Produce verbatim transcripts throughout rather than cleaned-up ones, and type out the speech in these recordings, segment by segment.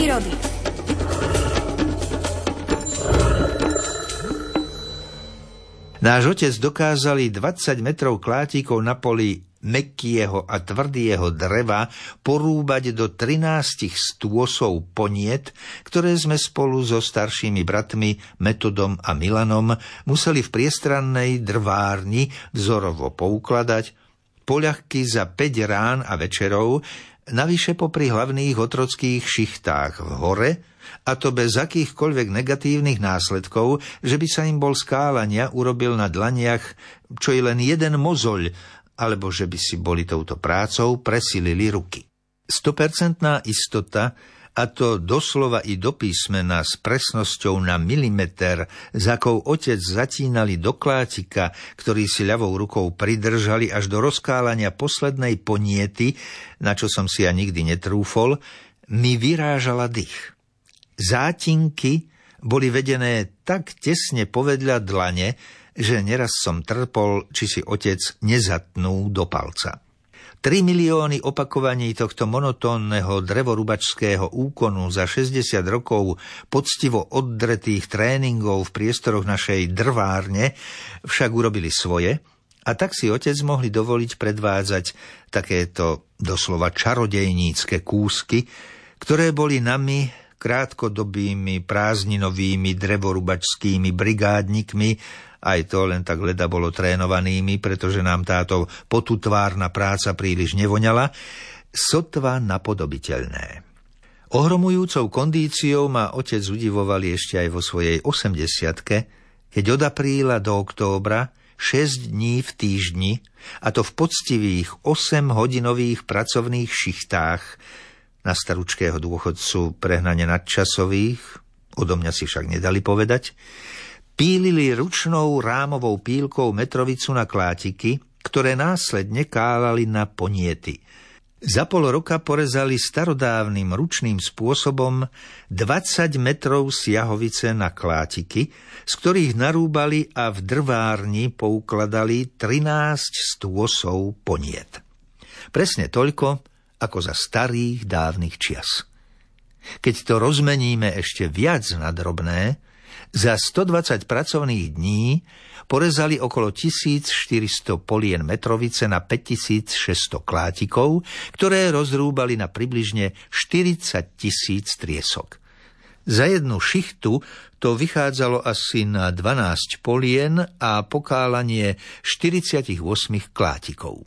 prírody. Náš otec dokázali dvadsať metrov klátikov na poli mäkkieho a tvrdieho dreva porúbať do trinástich stôsov poniet, ktoré sme spolu so staršími bratmi Metodom a Milanom museli v priestrannej drvárni vzorovo poukladať, poľahky za päť rán a večerov, navyše popri hlavných otrockých šichtách v hore, a to bez akýchkoľvek negatívnych následkov, že by sa im bol skálania urobil na dlaniach čo i len jeden mozoľ, alebo že by si boli touto prácou presilili ruky. Stopercentná istota, a to doslova i do písmena s presnosťou na milimeter, za akou otec zatínali do klátika, ktorý si ľavou rukou pridržali až do rozkálania poslednej poniety, na čo som si ja nikdy netrúfol, mi vyrážala dych. Zátinky boli vedené tak tesne povedľa dlane, že neraz som trpol, či si otec nezatnú do palca. Tri milióny opakovaní tohto monotónneho drevorubačského úkonu za šesťdesiat rokov poctivo oddretých tréningov v priestoroch našej drvárne však urobili svoje, a tak si otec mohli dovoliť predvádzať takéto doslova čarodejnícke kúsky, ktoré boli nami krátkodobými prázdninovými drevorubačskými brigádnikmi, aj to len tak leda bolo trénovanými, pretože nám táto potutvárna práca príliš nevoňala, sotva napodobiteľné. Ohromujúcou kondíciou ma otec udivovali ešte aj vo svojej osemdesiatke, keď od apríla do októbra šesť dní v týždni, a to v poctivých osemhodinových pracovných šichtách, na staručkého dôchodcu prehnane nadčasových, odo mňa si však nedali povedať, pílili ručnou rámovou pílkou metrovicu na klátiky, ktoré následne kálali na poniety. Za pol roka porezali starodávnym ručným spôsobom dvadsať metrov siahovice na klátiky, z ktorých narúbali a v drvárni poukladali trinásť stôsov poniet. Presne toľko, ako za starých dávnych čias. Keď to rozmeníme ešte viac na drobné, za stodvadsať pracovných dní porezali okolo tisícštyristo polien metrovice na päťtisícšesťsto klátikov, ktoré rozrúbali na približne štyridsať tisíc triesok. Za jednu šichtu to vychádzalo asi na dvanásť polien a pokálanie štyridsaťosem klátikov.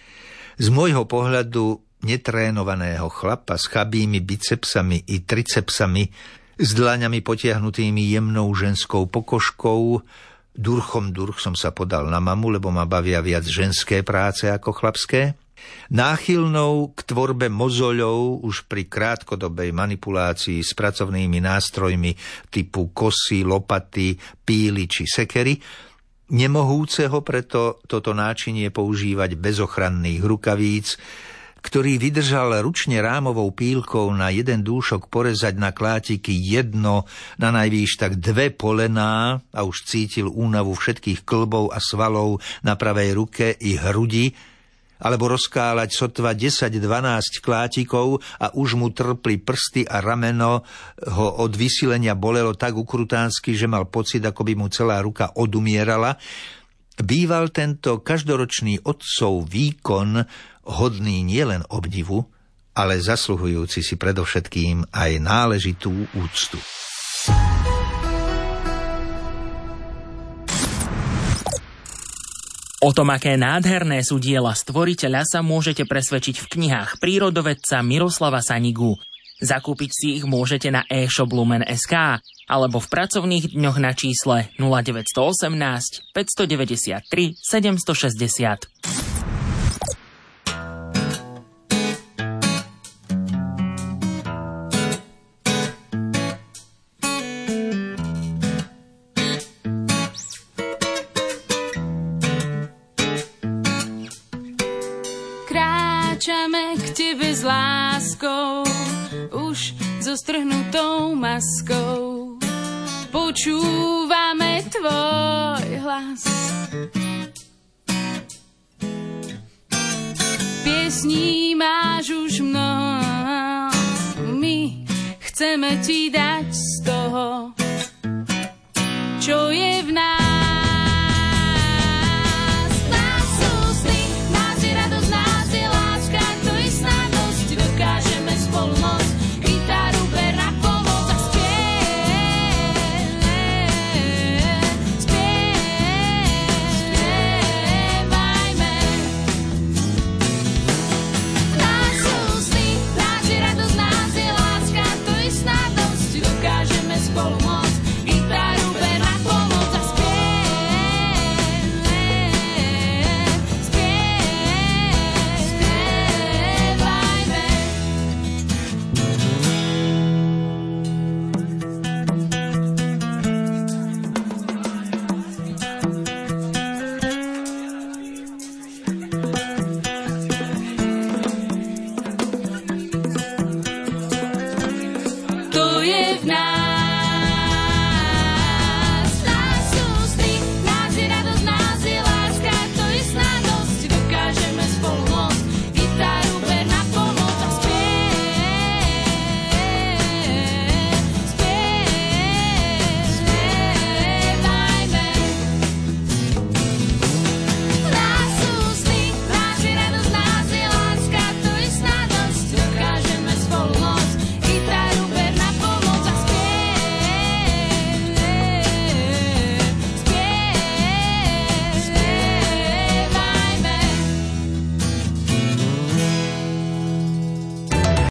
Z môjho pohľadu netrénovaného chlapa s chabými bicepsami i tricepsami, s dlaňami potiahnutými jemnou ženskou pokožkou, durchom durch som sa podal na mamu, lebo ma bavia viac ženské práce ako chlapské, náchylnou k tvorbe mozoľov už pri krátkodobej manipulácii s pracovnými nástrojmi typu kosy, lopaty, píly či sekery, nemohúceho preto toto náčinie používať bez ochranných rukavíc, ktorý vydržal ručne rámovou pílkou na jeden dúšok porezať na klátiky jedno, na najvýš tak dve polená, a už cítil únavu všetkých klbov a svalov na pravej ruke i hrudi, alebo rozkálať sotva desať dvanásť klátikov a už mu trpli prsty a rameno ho od vysilenia bolelo tak ukrutánsky, že mal pocit, ako by mu celá ruka odumierala. Býval tento každoročný otcov výkon hodný nielen obdivu, ale zasluhujúci si predovšetkým aj náležitú úctu. O tom, aké nádherné sú diela stvoriteľa, sa môžete presvedčiť v knihách prírodovedca Miroslava Sanigu. Zakúpiť si ich môžete na e-shop Lumen bodka es ká alebo v pracovných dňoch na čísle nula deväť jedna osem, päť deväť tri, sedem šesť nula. Kráčame k tebe s láskou, už so strhnutou maskou. Počúvame tvoj hlas. Piesní máš už mnoho, my chceme ti dať z toho,